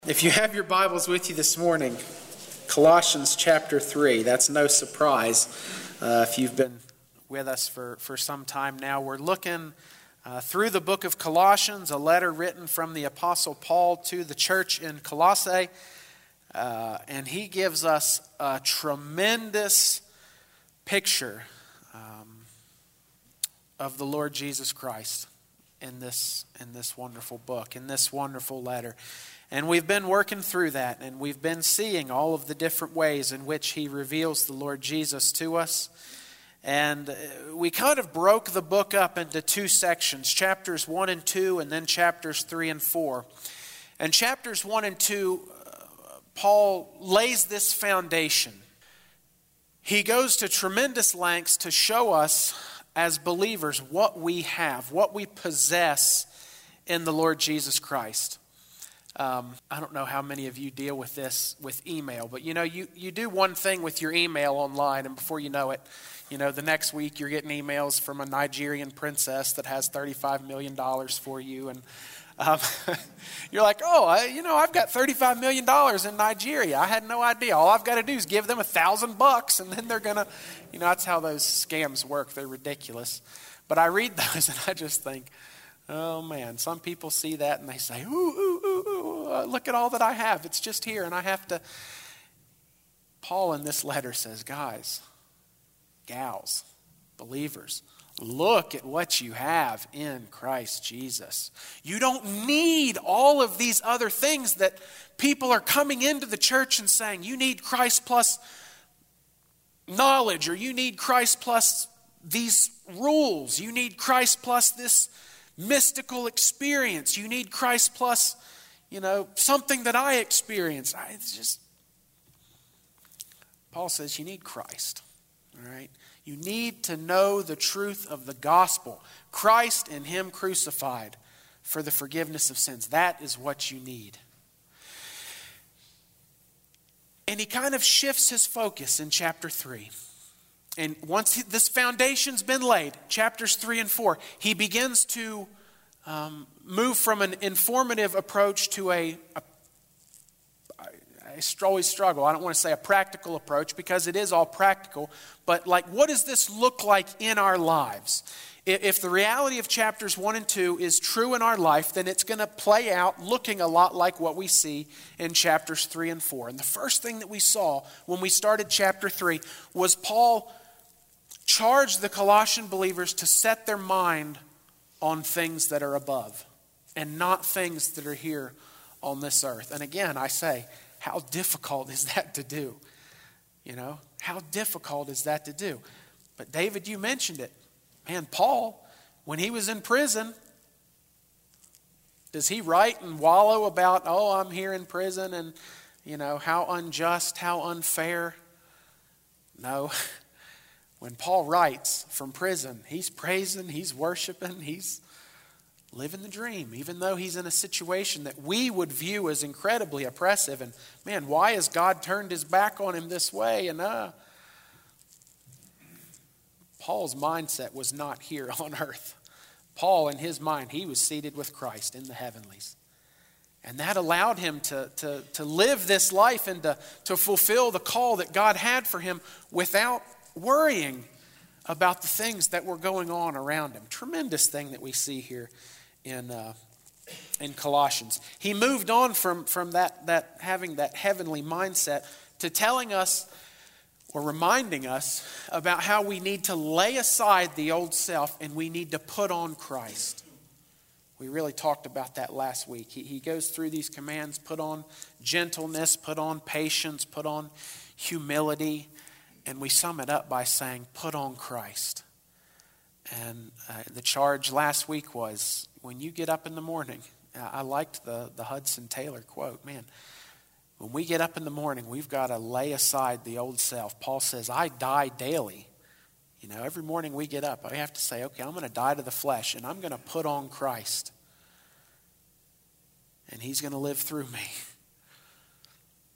If you have your Bibles with you this morning, Colossians chapter 3, that's no surprise if you've been with us for some time now. We're looking through the book of Colossians, a letter written from the Apostle Paul to the church in Colossae, and he gives us a tremendous picture of the Lord Jesus Christ in this wonderful book, in this wonderful letter. And we've been working through that, and we've been seeing all of the different ways in which he reveals the Lord Jesus to us. And we kind of broke the book up into two sections, chapters 1 and 2, and then chapters 3 and 4. And chapters 1 and 2, Paul lays this foundation. He goes to tremendous lengths to show us as believers what we have, what we possess in the Lord Jesus Christ. I don't know how many of you deal with this with email, but you do one thing with your email online, and before you know it, the next week you're getting emails from a Nigerian princess that has $35 million for you, and you're like, I've got $35 million in Nigeria. I had no idea. All I've got to do is give them $1,000, and then they're gonna, that's how those scams work. They're ridiculous. But I read those, and I just think, oh man, some people see that and they say, ooh, look at all that I have. It's just here and I have to. Paul in this letter says, guys, gals, believers, look at what you have in Christ Jesus. You don't need all of these other things that people are coming into the church and saying, you need Christ plus knowledge, or you need Christ plus these rules. You need Christ plus this mystical experience. You need Christ plus, something that I experience. Paul says you need Christ, all right? You need to know the truth of the gospel. Christ and Him crucified for the forgiveness of sins. That is what you need. And he kind of shifts his focus in chapter 3. And once this foundation's been laid, chapters 3 and 4, he begins to move from an informative approach to I always struggle. I don't want to say a practical approach because it is all practical. But what does this look like in our lives? If the reality of chapters 1 and 2 is true in our life, then it's going to play out looking a lot like what we see in chapters 3 and 4. And the first thing that we saw when we started chapter 3 was Paul charged the Colossian believers to set their mind on things that are above and not things that are here on this earth. And again, I say, how difficult is that to do? How difficult is that to do? But David, you mentioned it. Man, Paul, when he was in prison, does he write and wallow about, I'm here in prison and, how unjust, how unfair? No. When Paul writes from prison, he's praising, he's worshiping, he's living the dream, even though he's in a situation that we would view as incredibly oppressive. And man, why has God turned his back on him this way? And Paul's mindset was not here on earth. Paul, in his mind, he was seated with Christ in the heavenlies. And that allowed him to live this life and to fulfill the call that God had for him without worrying about the things that were going on around him. Tremendous thing that we see here in Colossians. He moved on from that having that heavenly mindset to telling us or reminding us about how we need to lay aside the old self and we need to put on Christ. We really talked about that last week. He goes through these commands: put on gentleness, put on patience, put on humility. And we sum it up by saying, put on Christ. And the charge last week was, when you get up in the morning, I liked the Hudson Taylor quote, man, when we get up in the morning, we've got to lay aside the old self. Paul says, I die daily. Every morning we get up, I have to say, okay, I'm going to die to the flesh and I'm going to put on Christ. And He's going to live through me.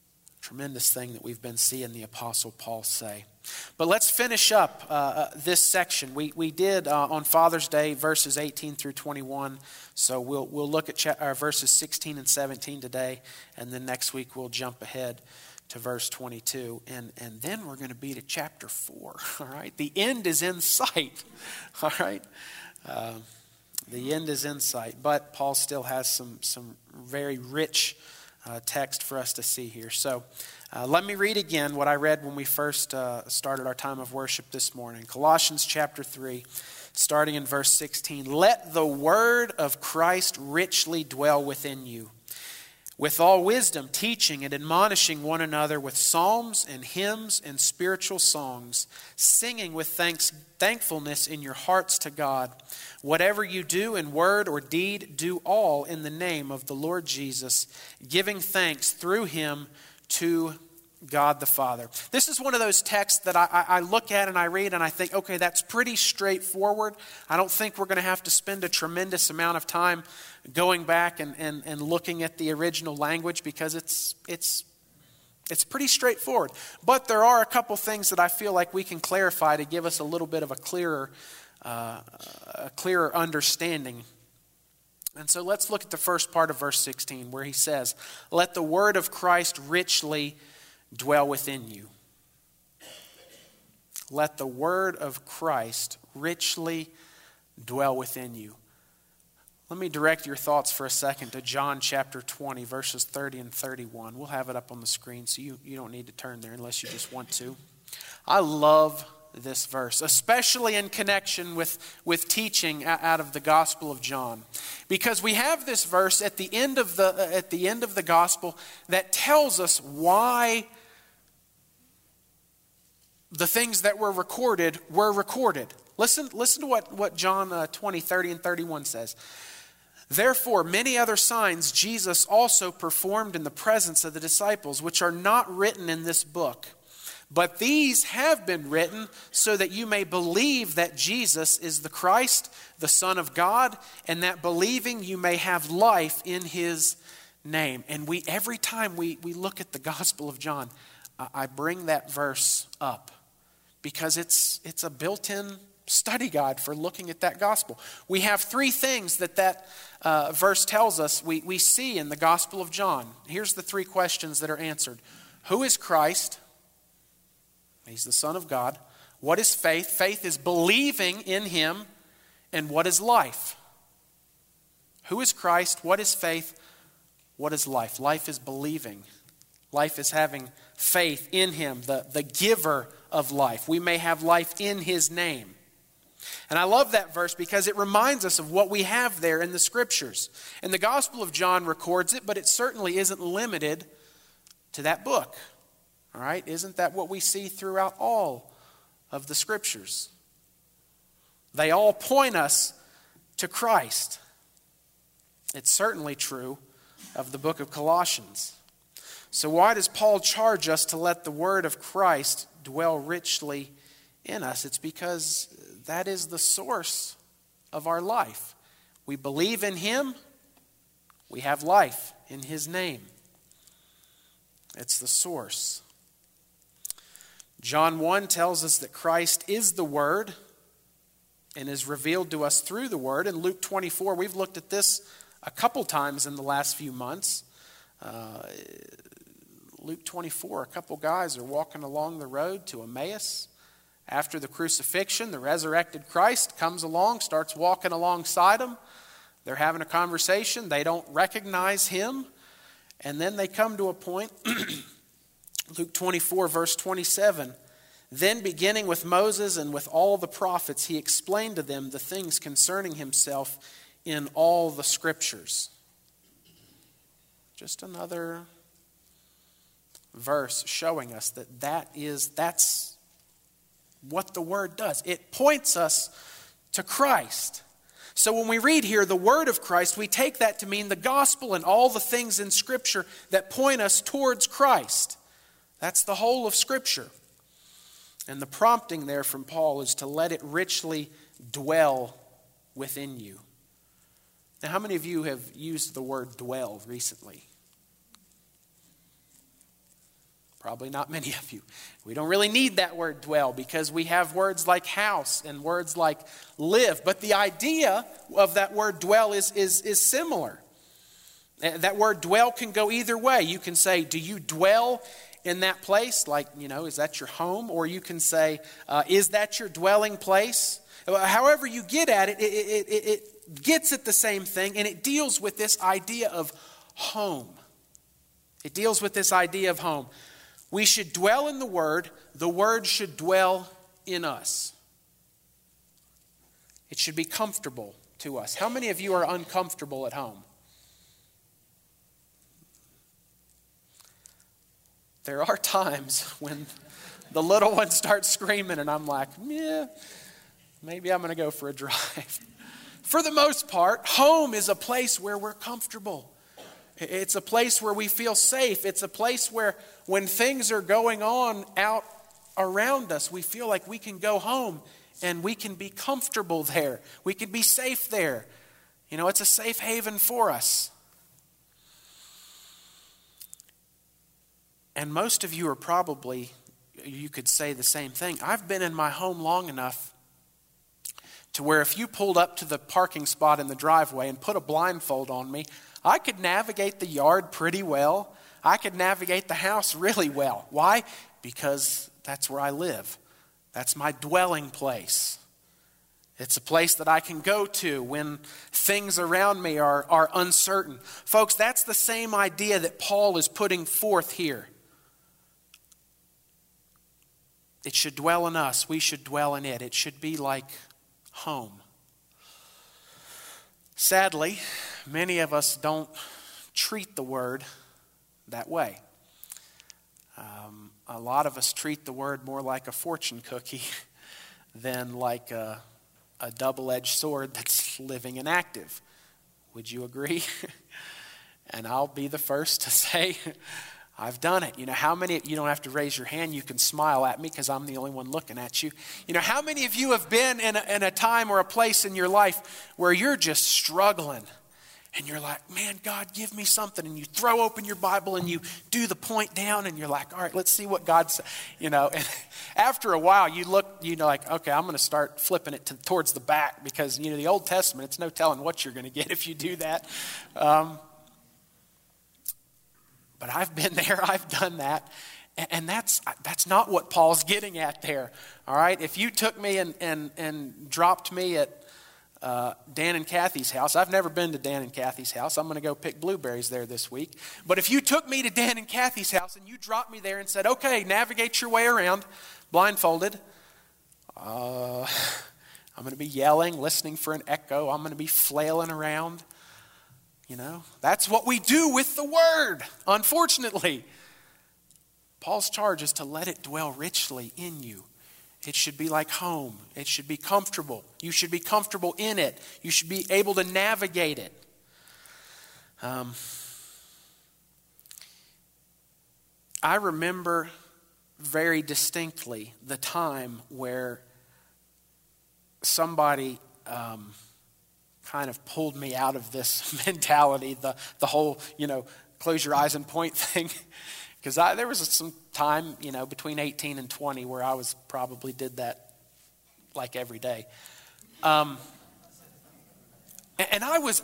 Tremendous thing that we've been seeing the Apostle Paul say. But let's finish up this section. We did on Father's Day verses 18 through 21. So we'll look at verses 16 and 17 today. And then next week we'll jump ahead to verse 22. And then we're going to be to chapter 4. All right. The end is in sight. All right. The end is in sight. But Paul still has some very rich text for us to see here. So let me read again what I read when we first started our time of worship this morning. Colossians chapter 3, starting in verse 16. Let the word of Christ richly dwell within you, with all wisdom, teaching and admonishing one another with psalms and hymns and spiritual songs, singing with thankfulness in your hearts to God. Whatever you do in word or deed, do all in the name of the Lord Jesus, giving thanks through him to God the Father. This is one of those texts that I look at and I read and I think, okay, that's pretty straightforward. I don't think we're going to have to spend a tremendous amount of time going back and looking at the original language because it's pretty straightforward. But there are a couple things that I feel like we can clarify to give us a little bit of a clearer understanding. And so let's look at the first part of verse 16 where he says, let the word of Christ richly dwell within you. Let the word of Christ richly dwell within you. Let me direct your thoughts for a second to John chapter 20, verses 30 and 31. We'll have it up on the screen, so you don't need to turn there unless you just want to. I love this verse, especially in connection with teaching out of the Gospel of John. Because we have this verse at the end of the Gospel that tells us why the things that were recorded were recorded. Listen to what John 20, 30 and 31 says. Therefore, many other signs Jesus also performed in the presence of the disciples, which are not written in this book. But these have been written so that you may believe that Jesus is the Christ, the Son of God, and that believing you may have life in his name. And every time we look at the Gospel of John, I bring that verse up because it's a built-in study guide for looking at that gospel. We have three things that verse tells us we see in the Gospel of John. Here's the three questions that are answered. Who is Christ? He's the Son of God. What is faith? Faith is believing in him. And what is life? Who is Christ? What is faith? What is life? Life is believing. Life is having faith in him, the giver of life. We may have life in his name. And I love that verse because it reminds us of what we have there in the Scriptures. And the Gospel of John records it, but it certainly isn't limited to that book. All right? Isn't that what we see throughout all of the Scriptures? They all point us to Christ. It's certainly true of the book of Colossians. So why does Paul charge us to let the word of Christ dwell richly in us? It's because that is the source of our life. We believe in him, we have life in his name. It's the source. John 1 tells us that Christ is the Word and is revealed to us through the Word. In Luke 24, we've looked at this a couple times in the last few months. Luke 24, a couple guys are walking along the road to Emmaus. After the crucifixion, the resurrected Christ comes along, starts walking alongside them. They're having a conversation. They don't recognize him. And then they come to a point, Luke 24, verse 27. Then beginning with Moses and with all the prophets, he explained to them the things concerning himself in all the Scriptures. Just another verse showing us that's what the Word does. It points us to Christ. So when we read here the word of Christ, we take that to mean the gospel and all the things in Scripture that point us towards Christ. That's the whole of Scripture. And the prompting there from Paul is to let it richly dwell within you. Now, how many of you have used the word dwell recently? Probably not many of you. We don't really need that word dwell because we have words like house and words like live. But the idea of that word dwell is similar. That word dwell can go either way. You can say, do you dwell in that place? Like, is that your home? Or you can say, is that your dwelling place? However you get at it, it gets at the same thing, and it deals with this idea of home. It deals with this idea of home. We should dwell in the Word should dwell in us. It should be comfortable to us. How many of you are uncomfortable at home? There are times when the little one starts screaming and I'm like, yeah, maybe I'm going to go for a drive. For the most part, home is a place where we're comfortable. It's a place where we feel safe. It's a place where when things are going on out around us, we feel like we can go home and we can be comfortable there. We can be safe there. It's a safe haven for us. And most of you are probably, you could say the same thing. I've been in my home long enough to where if you pulled up to the parking spot in the driveway and put a blindfold on me, I could navigate the yard pretty well. I could navigate the house really well. Why? Because that's where I live. That's my dwelling place. It's a place that I can go to when things around me are uncertain. Folks, that's the same idea that Paul is putting forth here. It should dwell in us. We should dwell in it. It should be like home. Sadly, many of us don't treat the Word that way. A lot of us treat the Word more like a fortune cookie than like a double-edged sword that's living and active. Would you agree? And I'll be the first to say, I've done it. How many, you don't have to raise your hand, you can smile at me because I'm the only one looking at you. How many of you have been in a time or a place in your life where you're just struggling and you're like, man, God, give me something. And you throw open your Bible and you do the point down and you're like, all right, let's see what God says. And after a while you look, like, okay, I'm going to start flipping it towards the back because, the Old Testament, it's no telling what you're going to get if you do that. But I've been there, I've done that, and that's not what Paul's getting at there, all right? If you took me and dropped me at Dan and Kathy's house, I've never been to Dan and Kathy's house, I'm going to go pick blueberries there this week, but if you took me to Dan and Kathy's house and you dropped me there and said, okay, navigate your way around, blindfolded, I'm going to be yelling, listening for an echo, I'm going to be flailing around. That's what we do with the Word, unfortunately. Paul's charge is to let it dwell richly in you. It should be like home. It should be comfortable. You should be comfortable in it. You should be able to navigate it. I remember very distinctly the time where somebody kind of pulled me out of this mentality, the whole, close your eyes and point thing. Because there was some time, between 18 and 20 where I probably did that like every day. And I was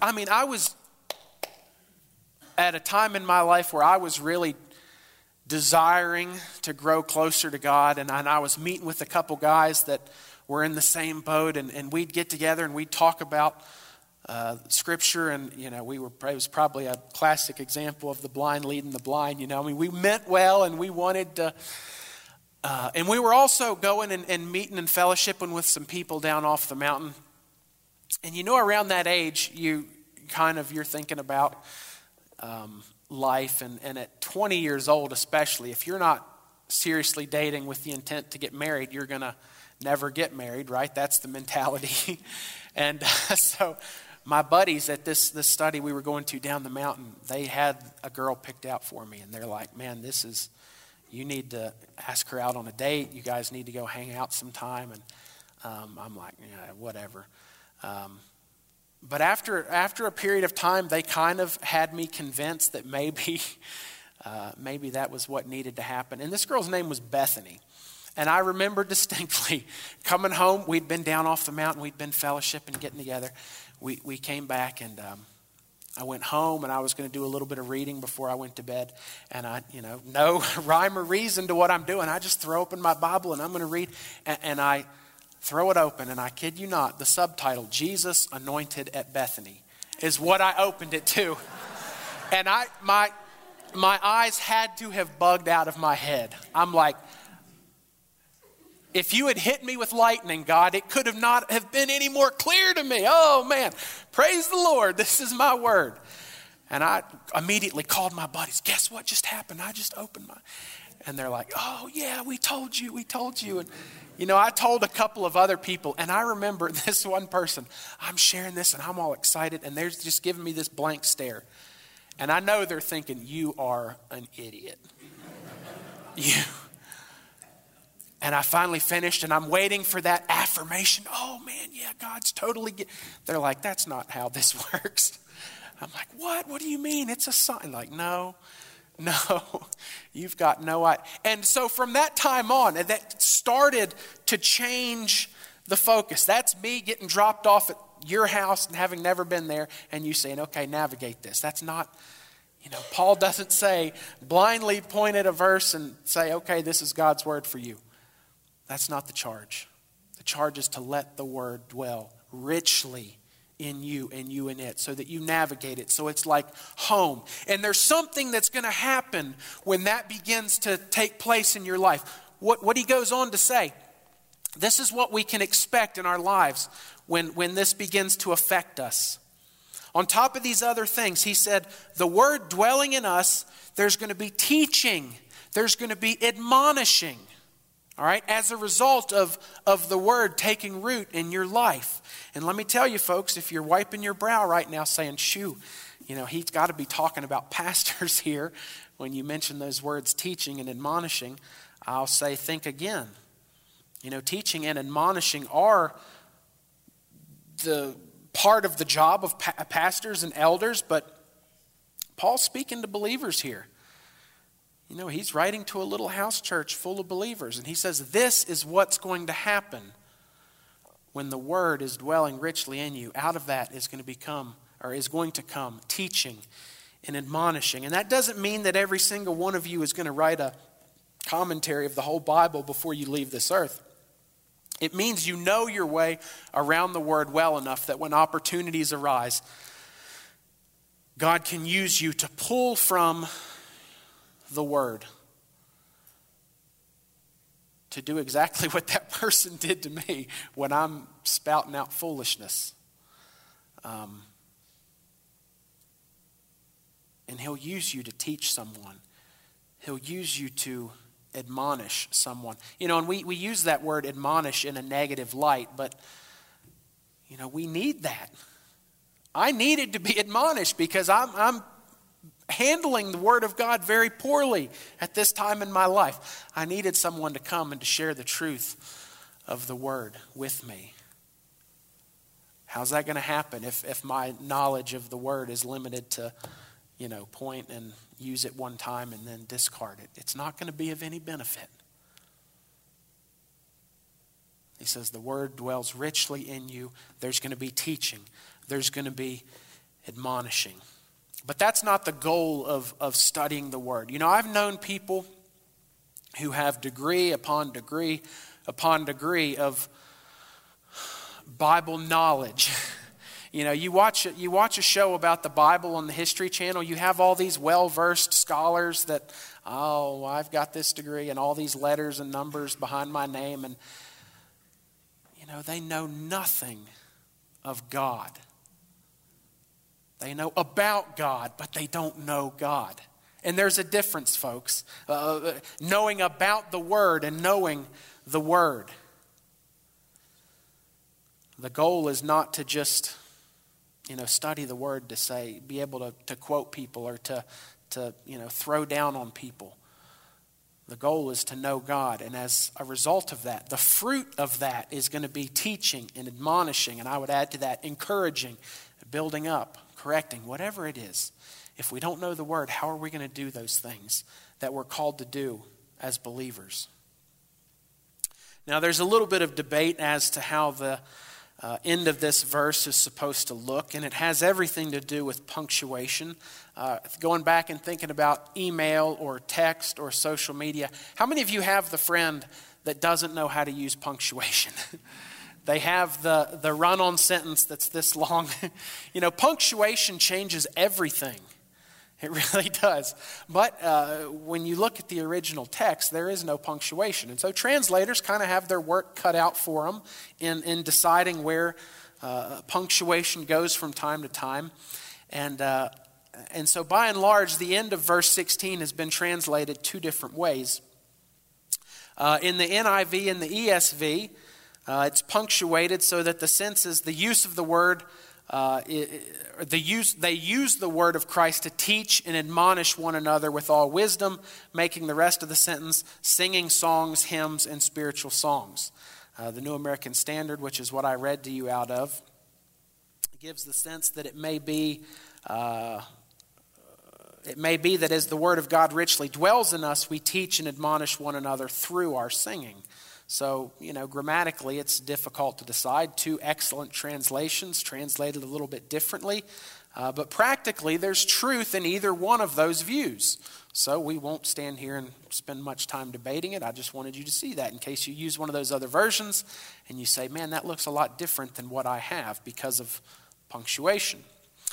at a time in my life where I was really desiring to grow closer to God. And I was meeting with a couple guys that were in the same boat, and we'd get together and we'd talk about Scripture, and it was probably a classic example of the blind leading the blind. We meant well, and we wanted to, and we were also going and meeting and fellowshipping with some people down off the mountain. And around that age, you're thinking about life, and at 20 years old, especially, if you're not seriously dating with the intent to get married, you're gonna never get married, right? That's the mentality. And so my buddies at this study we were going to down the mountain, they had a girl picked out for me, and they're like, man, you need to ask her out on a date. You guys need to go hang out sometime. And I'm like, yeah, whatever. But after a period of time, they kind of had me convinced that maybe maybe that was what needed to happen. And this girl's name was Bethany. And I remember distinctly coming home. We'd been down off the mountain. We'd been fellowshipping, getting together. We came back, and I went home, and I was going to do a little bit of reading before I went to bed. And I, no rhyme or reason to what I'm doing. I just throw open my Bible, and I'm going to read. And I throw it open, and I kid you not, the subtitle, Jesus Anointed at Bethany, is what I opened it to. And my eyes had to have bugged out of my head. I'm like, if you had hit me with lightning, God, it could not have been any more clear to me. Oh, man, praise the Lord. This is my word. And I immediately called my buddies. Guess what just happened? I just opened my... And they're like, oh, yeah, we told you. And, I told a couple of other people. And I remember this one person, I'm sharing this, and I'm all excited. And they're just giving me this blank stare. And I know they're thinking, you are an idiot. And I finally finished, and I'm waiting for that affirmation. Oh, man, yeah, God's totally... They're like, that's not how this works. I'm like, what? What do you mean? It's a sign. Like, no, you've got no idea. And so from that time on, and that started to change the focus. That's me getting dropped off at your house and having never been there, and you saying, okay, navigate this. That's not... Paul doesn't say, blindly point at a verse and say, okay, this is God's word for you. That's not the charge. The charge is to let the word dwell richly in you and you in it so that you navigate it. So it's like home. And there's something that's going to happen when that begins to take place in your life. What he goes on to say, this is what we can expect in our lives when this begins to affect us. On top of these other things, he said, the word dwelling in us, there's going to be teaching. There's going to be admonishing. All right, as a result of the word taking root in your life. And let me tell you, folks, if you're wiping your brow right now saying, shoo, he's got to be talking about pastors here when you mention those words teaching and admonishing, I'll say, think again. Teaching and admonishing are the part of the job of pastors and elders, but Paul's speaking to believers here. He's writing to a little house church full of believers. And he says, this is what's going to happen when the word is dwelling richly in you. Out of that is going to come teaching and admonishing. And that doesn't mean that every single one of you is going to write a commentary of the whole Bible before you leave this earth. It means you know your way around the word well enough that when opportunities arise, God can use you to pull from the word to do exactly what that person did to me when I'm spouting out foolishness. And he'll use you to teach someone. He'll use you to admonish someone. And we use that word admonish in a negative light, but we need that. I needed to be admonished because I'm handling the word of God very poorly at this time in my life. I needed someone to come and to share the truth of the word with me. How's that going to happen if my knowledge of the word is limited to, point and use it one time and then discard it? It's not going to be of any benefit. He says the word dwells richly in you. There's going to be teaching. There's going to be admonishing. But that's not the goal of studying the word. I've known people who have degree upon degree upon degree of Bible knowledge. You watch a show about the Bible on the History Channel, you have all these well-versed scholars that, I've got this degree and all these letters and numbers behind my name, and they know nothing of God. They know about God, but they don't know God. And there's a difference, folks. Knowing about the Word and knowing the Word. The goal is not to just, study the Word to be able to quote people or to throw down on people. The goal is to know God. And as a result of that, the fruit of that is going to be teaching and admonishing. And I would add to that, encouraging, building up, correcting, whatever it is. If we don't know the Word, how are we going to do those things that we're called to do as believers? Now, there's a little bit of debate as to how the end of this verse is supposed to look, and it has everything to do with punctuation. Going back and thinking about email or text or social media, how many of you have the friend that doesn't know how to use punctuation? They have the run-on sentence that's this long. Punctuation changes everything. It really does. But when you look at the original text, there is no punctuation. And so translators kind of have their work cut out for them in deciding where punctuation goes from time to time. And so by and large, the end of verse 16 has been translated two different ways. In the NIV and the ESV, it's punctuated so that the sense is the use of the word. They use the word of Christ to teach and admonish one another with all wisdom, making the rest of the sentence singing songs, hymns, and spiritual songs. The New American Standard, which is what I read to you out of, gives the sense that it may be that as the word of God richly dwells in us, we teach and admonish one another through our singing. So, grammatically, it's difficult to decide. Two excellent translations, translated a little bit differently. But practically, there's truth in either one of those views. So we won't stand here and spend much time debating it. I just wanted you to see that in case you use one of those other versions and you say, man, that looks a lot different than what I have because of punctuation.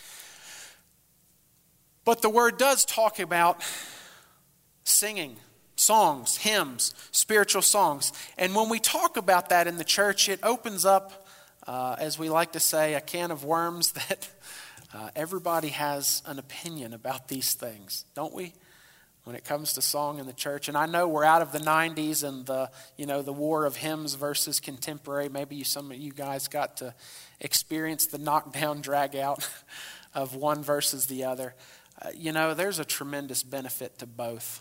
But the word does talk about singing, songs, hymns, spiritual songs. And when we talk about that in the church, it opens up, as we like to say, a can of worms that everybody has an opinion about these things, don't we? When it comes to song in the church. And I know we're out of the 90s and the war of hymns versus contemporary. Maybe some of you guys got to experience the knockdown, drag out of one versus the other. There's a tremendous benefit to both.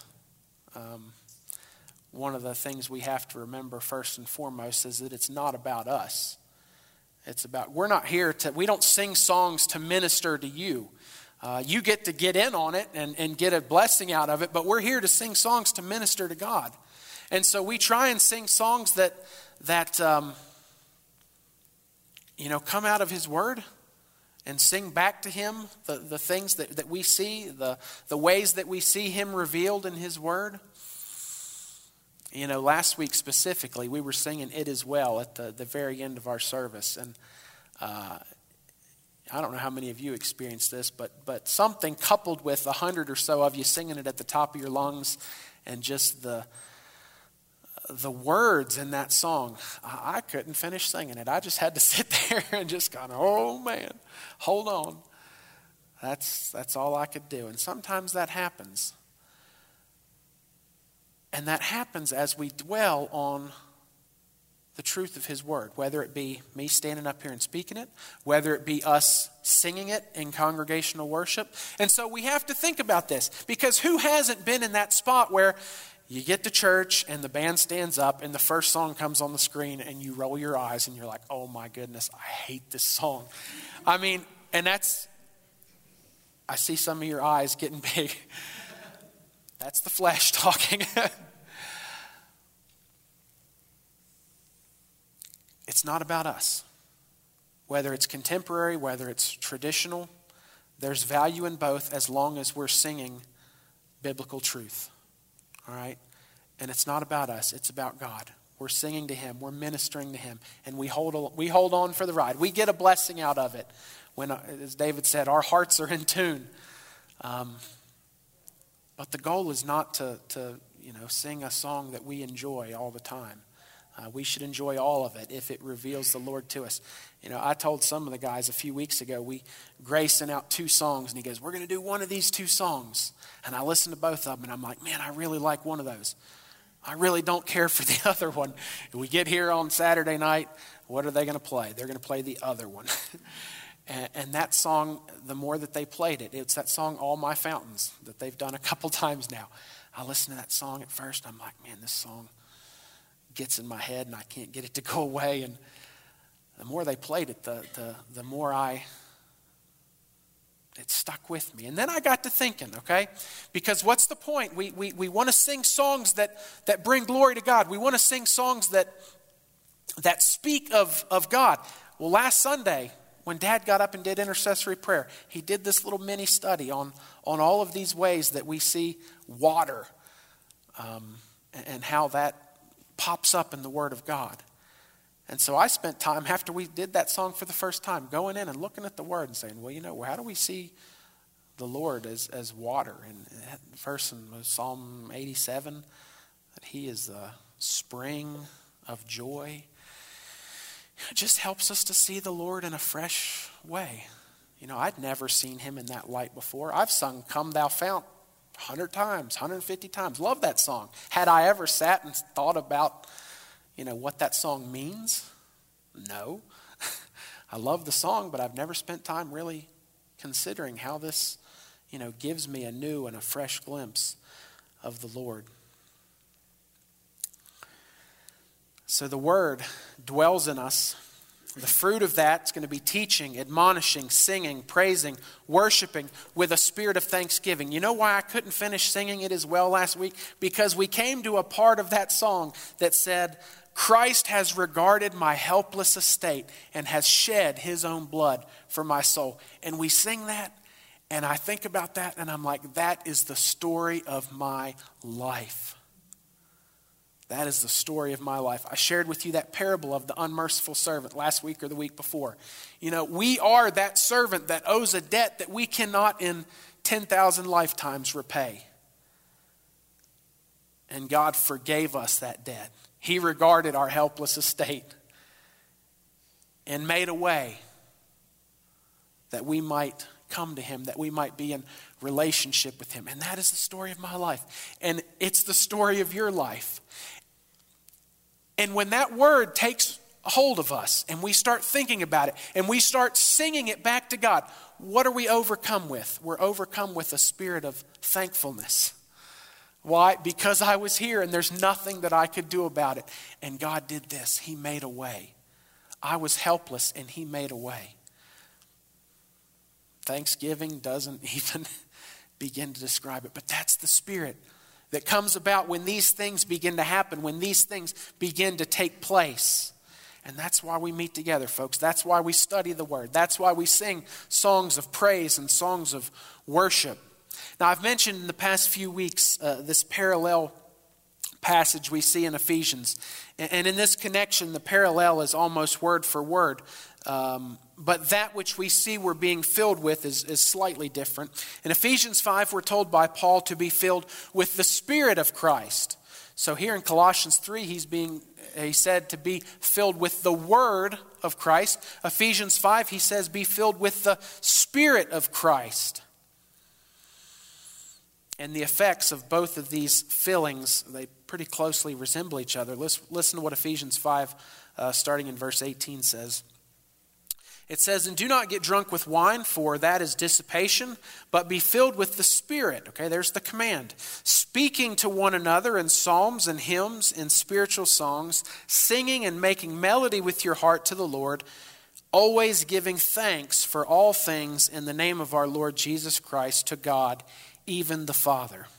One of the things we have to remember first and foremost is that it's not about us. We're not here we don't sing songs to minister to you. You get to get in on it and get a blessing out of it, but we're here to sing songs to minister to God. And so we try and sing songs that come out of His Word and sing back to Him the things that we see, the ways that we see Him revealed in His Word. Last week specifically, we were singing It Is Well at the very end of our service. And I don't know how many of you experienced this, but something coupled with 100 or so of you singing it at the top of your lungs and just the words in that song, I couldn't finish singing it. I just had to sit there and just kind of, oh man, hold on. That's all I could do. And sometimes that happens. And that happens as we dwell on the truth of His Word, whether it be me standing up here and speaking it, whether it be us singing it in congregational worship. And so we have to think about this, because who hasn't been in that spot where you get to church and the band stands up and the first song comes on the screen and you roll your eyes and you're like, oh my goodness, I hate this song. I mean, and I see some of your eyes getting big. That's the flesh talking. It's not about us. Whether it's contemporary, whether it's traditional, there's value in both as long as we're singing biblical truth. All right? And it's not about us. It's about God. We're singing to Him. We're ministering to Him. And we hold on for the ride. We get a blessing out of it. When, as David said, our hearts are in tune. But the goal is not to sing a song that we enjoy all the time. We should enjoy all of it if it reveals the Lord to us. I told some of the guys a few weeks ago, Gray sent out 2 songs, and he goes, we're going to do one of these 2 songs. And I listened to both of them, and I'm like, man, I really like one of those. I really don't care for the other one. And we get here on Saturday night, what are they going to play? They're going to play the other one. And that song, the more that they played it, it's that song, All My Fountains, that they've done a couple times now. I listened to that song at first, I'm like, man, this song gets in my head and I can't get it to go away. And the more they played it, the more I it stuck with me. And then I got to thinking, okay? Because what's the point? We want to sing songs that bring glory to God. We want to sing songs that speak of God. Well, last Sunday, when Dad got up and did intercessory prayer, he did this little mini study on all of these ways that we see water and how that pops up in the Word of God. And so I spent time, after we did that song for the first time, going in and looking at the Word and saying, well, how do we see the Lord as water? And that verse in Psalm 87, that He is the spring of joy. It just helps us to see the Lord in a fresh way. I'd never seen Him in that light before. I've sung Come Thou Fount 100 times, 150 times. Love that song. Had I ever sat and thought about what that song means? No. I love the song, but I've never spent time really considering how this, gives me a new and a fresh glimpse of the Lord. So the Word dwells in us. The fruit of that is going to be teaching, admonishing, singing, praising, worshiping with a spirit of thanksgiving. You know why I couldn't finish singing it as well last week? Because we came to a part of that song that said, Christ has regarded my helpless estate and has shed His own blood for my soul. And we sing that, and I think about that, and I'm like, that is the story of my life. That is the story of my life. I shared with you that parable of the unmerciful servant last week or the week before. We are that servant that owes a debt that we cannot in 10,000 lifetimes repay. And God forgave us that debt. He regarded our helpless estate and made a way that we might come to Him, that we might be in relationship with Him. And that is the story of my life. And it's the story of your life. And when that word takes hold of us and we start thinking about it and we start singing it back to God, what are we overcome with? We're overcome with a spirit of thankfulness. Why? Because I was here and there's nothing that I could do about it. And God did this. He made a way. I was helpless and He made a way. Thanksgiving doesn't even begin to describe it, but that's the spirit that comes about when these things begin to happen, when these things begin to take place. And that's why we meet together, folks. That's why we study the Word. That's why we sing songs of praise and songs of worship. Now, I've mentioned in the past few weeks this parallel passage we see in Ephesians. And in this connection, the parallel is almost word for word. But that which we see we're being filled with is slightly different. In Ephesians 5, we're told by Paul to be filled with the Spirit of Christ. So here in Colossians 3, he said to be filled with the Word of Christ. Ephesians 5, he says be filled with the Spirit of Christ. And the effects of both of these fillings, they pretty closely resemble each other. Listen to what Ephesians 5, starting in verse 18 says. It says, "And do not get drunk with wine, for that is dissipation, but be filled with the Spirit." Okay, there's the command. "Speaking to one another in psalms and hymns and spiritual songs, singing and making melody with your heart to the Lord, always giving thanks for all things in the name of our Lord Jesus Christ to God, even the Father."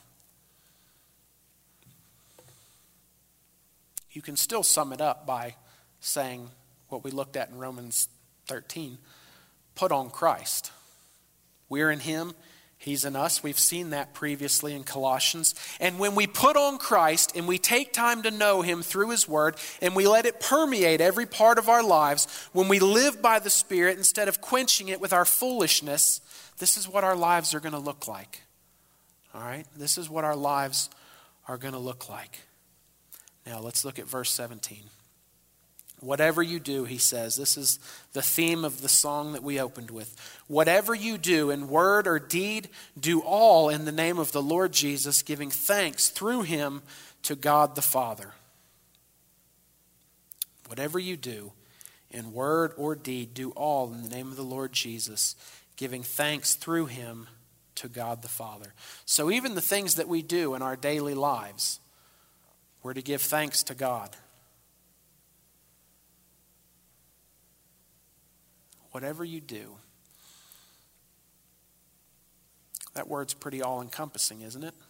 You can still sum it up by saying what we looked at in Romans 13, put on Christ. We're in Him, He's in us. We've seen that previously in Colossians. And when we put on Christ and we take time to know Him through His Word and we let it permeate every part of our lives, when we live by the Spirit instead of quenching it with our foolishness, this is what our lives are going to look like. All right? This is what our lives are going to look like. Now let's look at verse 17. Whatever you do, he says, this is the theme of the song that we opened with. Whatever you do in word or deed, do all in the name of the Lord Jesus, giving thanks through Him to God the Father. Whatever you do in word or deed, do all in the name of the Lord Jesus, giving thanks through Him to God the Father. So even the things that we do in our daily lives, we're to give thanks to God. Whatever you do. That word's pretty all-encompassing, isn't it?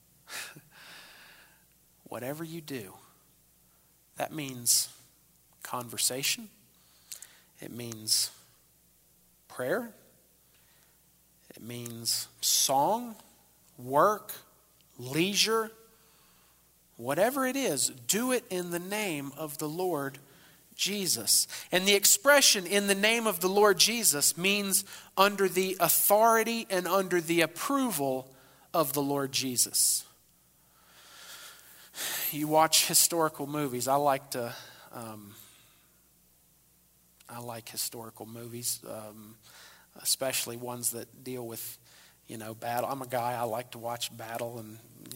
Whatever you do, that means conversation. It means prayer. It means song, work, leisure. Whatever it is, do it in the name of the Lord Jesus. And the expression "in the name of the Lord Jesus" means under the authority and under the approval of the Lord Jesus. You watch historical movies. I like historical movies, especially ones that deal with, battle. I'm a guy. I like to watch battle, and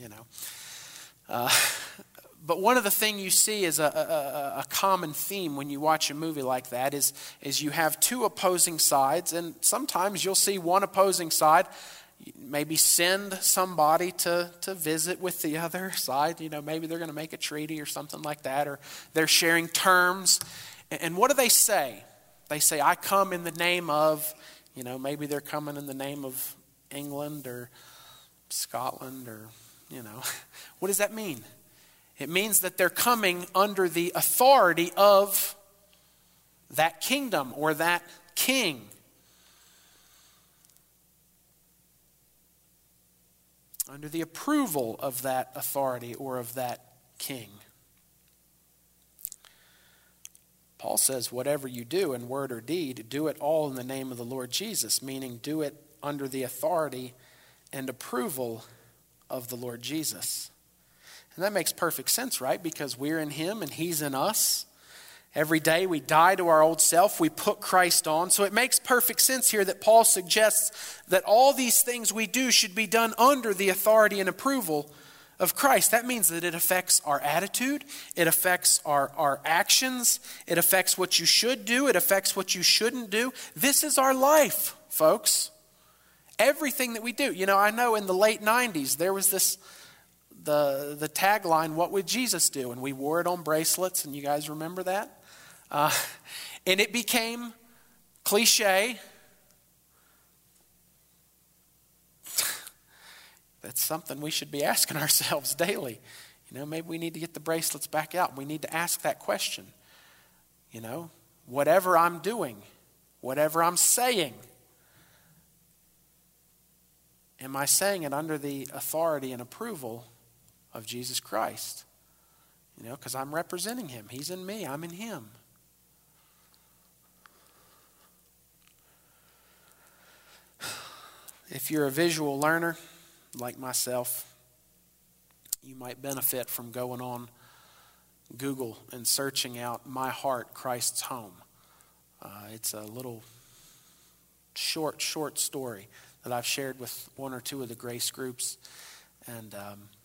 But one of the things you see is a common theme when you watch a movie like that is you have two opposing sides, and sometimes you'll see one opposing side maybe send somebody to visit with the other side. Maybe they're going to make a treaty or something like that, or they're sharing terms. And what do they say? They say, "I come in the name of," maybe they're coming in the name of England or Scotland or, What does that mean? It means that they're coming under the authority of that kingdom or that king. Under the approval of that authority or of that king. Paul says, whatever you do in word or deed, do it all in the name of the Lord Jesus, meaning do it under the authority and approval of the Lord Jesus. And that makes perfect sense, right? Because we're in him and he's in us. Every day we die to our old self. We put Christ on. So it makes perfect sense here that Paul suggests that all these things we do should be done under the authority and approval of Christ. That means that it affects our attitude. It affects our actions. It affects what you should do. It affects what you shouldn't do. This is our life, folks. Everything that we do. I know in the late 90s there was the tagline, "What would Jesus do?" And we wore it on bracelets, and you guys remember that? And it became cliche. That's something we should be asking ourselves daily. Maybe we need to get the bracelets back out. We need to ask that question. Whatever I'm doing, whatever I'm saying, am I saying it under the authority and approval of Jesus Christ? Because I'm representing him. He's in me. I'm in him. If you're a visual learner, like myself, you might benefit from going on Google and searching out "My Heart, Christ's Home." It's a little short story that I've shared with one or two of the grace groups, and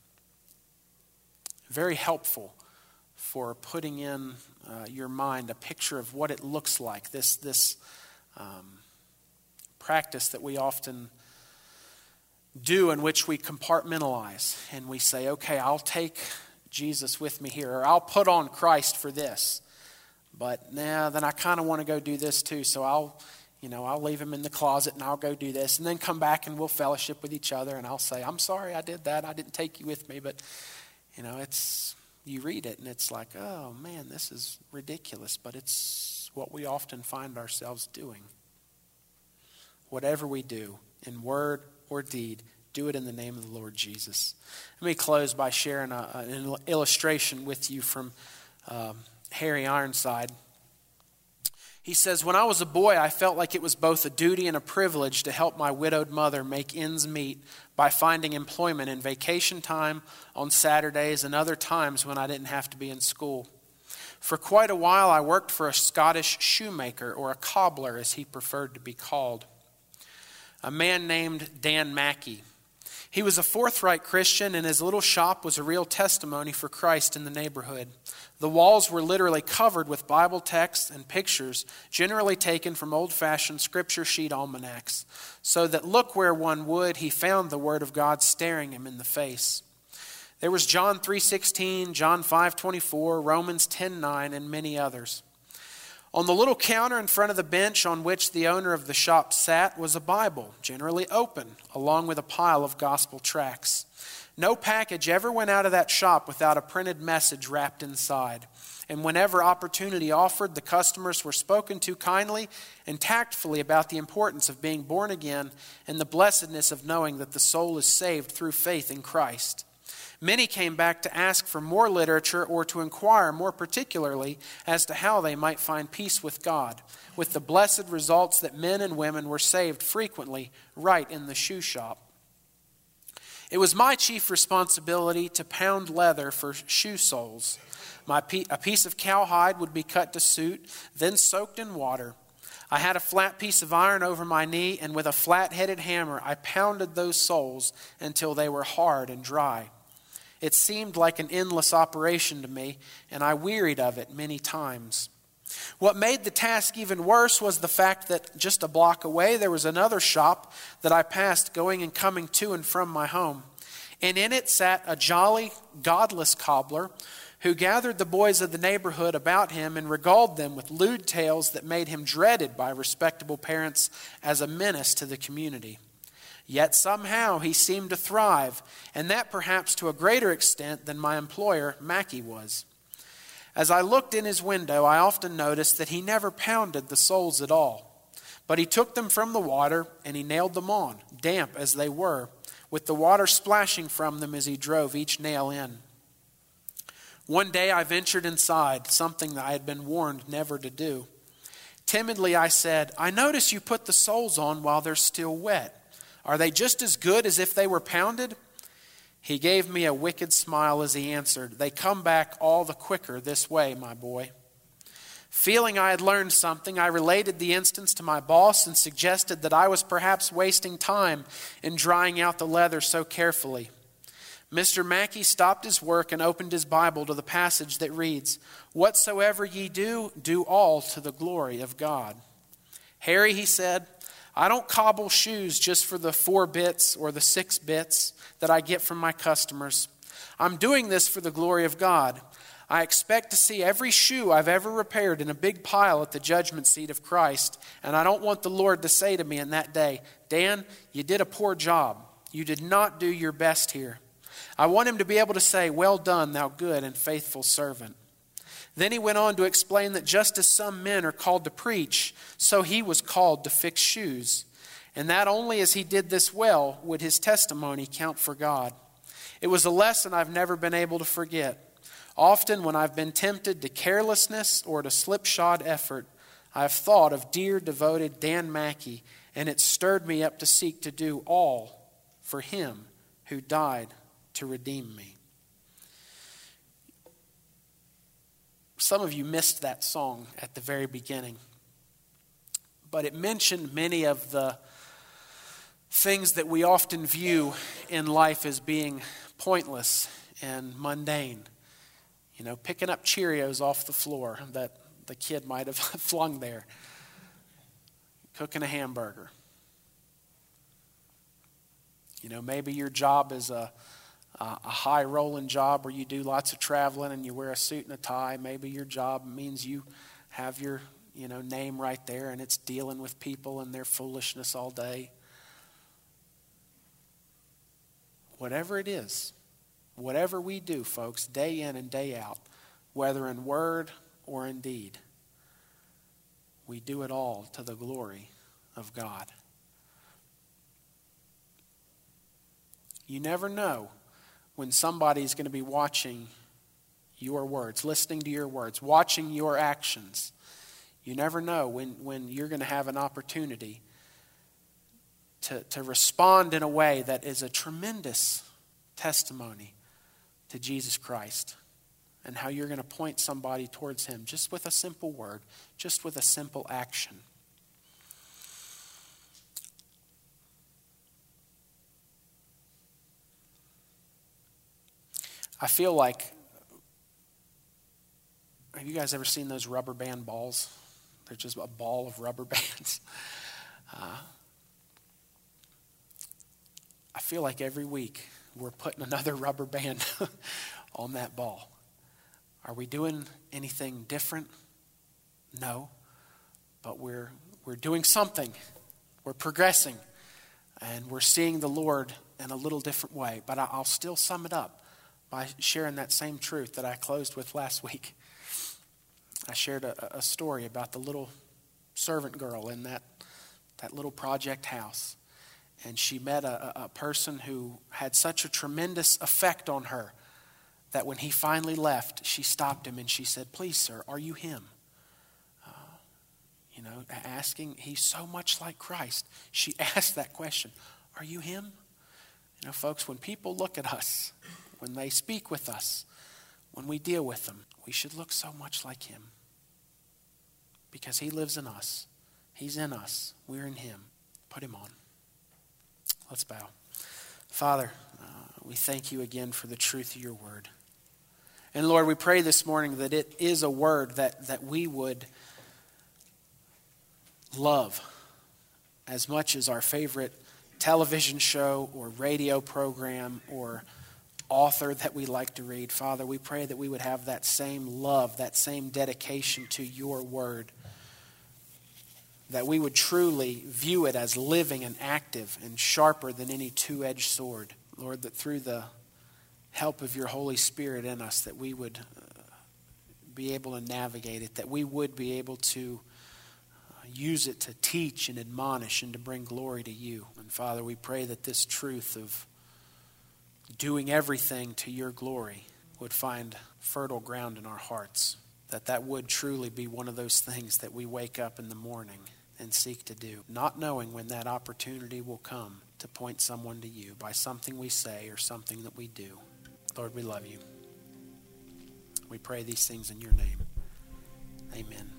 very helpful for putting in your mind a picture of what it looks like. This practice that we often do, in which we compartmentalize and we say, okay, I'll take Jesus with me here, or I'll put on Christ for this, but then I kind of want to go do this too, so I'll leave him in the closet and I'll go do this, and then come back and we'll fellowship with each other, and I'll say, "I'm sorry I did that, I didn't take you with me," but you read it and it's like, oh man, this is ridiculous, but it's what we often find ourselves doing. Whatever we do, in word or deed, do it in the name of the Lord Jesus. Let me close by sharing an illustration with you from Harry Ironside. He says, "When I was a boy, I felt like it was both a duty and a privilege to help my widowed mother make ends meet by finding employment in vacation time, on Saturdays, and other times when I didn't have to be in school. For quite a while, I worked for a Scottish shoemaker, or a cobbler as he preferred to be called, a man named Dan Mackey. He was a forthright Christian, and his little shop was a real testimony for Christ in the neighborhood. The walls were literally covered with Bible texts and pictures, generally taken from old-fashioned scripture sheet almanacs, so that look where one would, he found the Word of God staring him in the face. There was John 3:16, John 5:24, Romans 10:9, and many others. On the little counter in front of the bench on which the owner of the shop sat was a Bible, generally open, along with a pile of gospel tracts. No package ever went out of that shop without a printed message wrapped inside. And whenever opportunity offered, the customers were spoken to kindly and tactfully about the importance of being born again and the blessedness of knowing that the soul is saved through faith in Christ. Many came back to ask for more literature or to inquire more particularly as to how they might find peace with God, with the blessed results that men and women were saved frequently right in the shoe shop. It was my chief responsibility to pound leather for shoe soles. A piece of cowhide would be cut to suit, then soaked in water. I had a flat piece of iron over my knee, and with a flat-headed hammer I pounded those soles until they were hard and dry. It seemed like an endless operation to me, and I wearied of it many times. What made the task even worse was the fact that just a block away there was another shop that I passed going and coming to and from my home. And in it sat a jolly, godless cobbler who gathered the boys of the neighborhood about him and regaled them with lewd tales that made him dreaded by respectable parents as a menace to the community. Yet somehow he seemed to thrive, and that perhaps to a greater extent than my employer, Mackey, was. As I looked in his window, I often noticed that he never pounded the soles at all, but he took them from the water and he nailed them on, damp as they were, with the water splashing from them as he drove each nail in. One day I ventured inside, something that I had been warned never to do. Timidly I said, "I notice you put the soles on while they're still wet. Are they just as good as if they were pounded?" He gave me a wicked smile as he answered, "They come back all the quicker this way, my boy." Feeling I had learned something, I related the instance to my boss and suggested that I was perhaps wasting time in drying out the leather so carefully. Mr. Mackey stopped his work and opened his Bible to the passage that reads, "Whatsoever ye do, do all to the glory of God." "Harry," he said, "I don't cobble shoes just for the 4 bits or the 6 bits that I get from my customers. I'm doing this for the glory of God. I expect to see every shoe I've ever repaired in a big pile at the judgment seat of Christ, and I don't want the Lord to say to me in that day, 'Dan, you did a poor job. You did not do your best here.' I want him to be able to say, 'Well done, thou good and faithful servant.'" Then he went on to explain that just as some men are called to preach, so he was called to fix shoes. And that only as he did this well would his testimony count for God. It was a lesson I've never been able to forget. Often when I've been tempted to carelessness or to slipshod effort, I've thought of dear, devoted Dan Mackey, and it stirred me up to seek to do all for him who died to redeem me. Some of you missed that song at the very beginning, but it mentioned many of the things that we often view in life as being pointless and mundane. You know, picking up Cheerios off the floor that the kid might have flung there. Cooking a hamburger. You know, maybe your job is a high-rolling job where you do lots of traveling and you wear a suit and a tie. Maybe your job means you have your, name right there and it's dealing with people and their foolishness all day. Whatever it is, whatever we do, folks, day in and day out, whether in word or in deed, we do it all to the glory of God. You never know when somebody's going to be watching your words, listening to your words, watching your actions. You never know when you're going to have an opportunity to respond in a way that is a tremendous testimony to Jesus Christ and how you're going to point somebody towards him just with a simple word, just with a simple action. I feel like, have you guys ever seen those rubber band balls? They're just a ball of rubber bands. I feel like every week we're putting another rubber band on that ball. Are we doing anything different? No. but we're doing something. We're progressing, and we're seeing the Lord in a little different way. But I'll still sum it up by sharing that same truth that I closed with last week. I shared a story about the little servant girl in that little project house. And she met a person who had such a tremendous effect on her that when he finally left, she stopped him and she said, "Please, sir, are you him?" Asking, he's so much like Christ. She asked that question, "Are you him?" Folks, when people look at us, when they speak with us, when we deal with them, we should look so much like him. Because he lives in us. He's in us. We're in him. Put him on. Let's bow. Father, we thank you again for the truth of your word. And Lord, we pray this morning that it is a word that we would love as much as our favorite television show or radio program or author that we like to read. Father, we pray that we would have that same love, that same dedication to your word, that we would truly view it as living and active and sharper than any two-edged sword. Lord, that through the help of your Holy Spirit in us, that we would be able to navigate it, that we would be able to use it to teach and admonish and to bring glory to you. And Father, we pray that this truth of doing everything to your glory would find fertile ground in our hearts, that would truly be one of those things that we wake up in the morning and seek to do, not knowing when that opportunity will come to point someone to you by something we say or something that we do. Lord, we love you. We pray these things in your name. Amen.